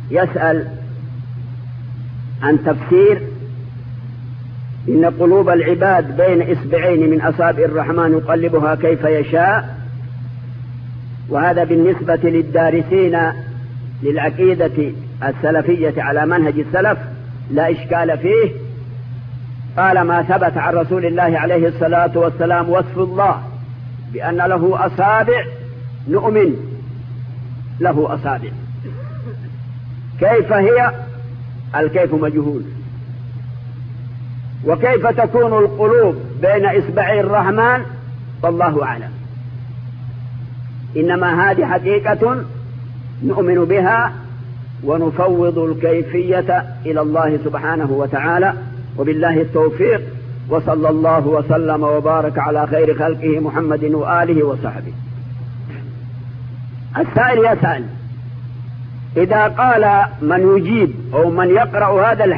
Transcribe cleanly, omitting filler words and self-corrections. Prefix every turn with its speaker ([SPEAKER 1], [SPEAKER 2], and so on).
[SPEAKER 1] يسأل عن تفسير إن قلوب العباد بين إصبعين من أصابع الرحمن يقلبها كيف يشاء، وهذا بالنسبة للدارسين للعقيدة السلفية على منهج السلف لا إشكال فيه. قال ما ثبت عن رسول الله عليه الصلاة والسلام وصف الله بأن له أصابع نؤمن له أصابع، كيف هي؟ الكيف مجهول. وكيف تكون القلوب بين إصبعي الرحمن والله أعلم، إنما هذه حقيقة نؤمن بها ونفوض الكيفية إلى الله سبحانه وتعالى، وبالله التوفيق، وصلى الله وسلم وبارك على خير خلقه محمد وآله وصحبه. السائل يسأل إذا قال من يجيب أو من يقرأ هذا